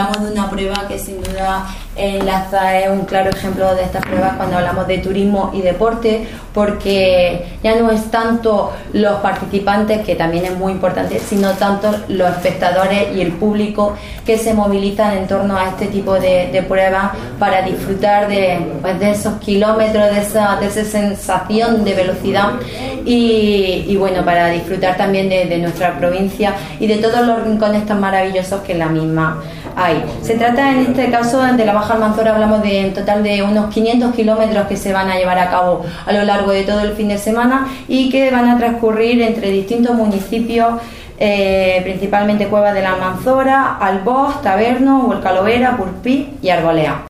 hablamos de una prueba que sin duda enlaza, es un claro ejemplo de estas pruebas cuando hablamos de turismo y deporte, porque ya no es tanto los participantes, que también es muy importante, sino tanto los espectadores y el público que se movilizan en torno a este tipo de pruebas para disfrutar de esos kilómetros, de esa sensación de velocidad y bueno, para disfrutar también de nuestra provincia y de todos los rincones tan maravillosos que en la misma hay. Se trata en este caso de la Baja Almanzora, hablamos de en total de unos 500 kilómetros que se van a llevar a cabo a lo largo de todo el fin de semana y que van a transcurrir entre distintos municipios, principalmente Cuevas de la Almanzora, Albós, Taberno, Huercalovera, Purpí y Arbolea.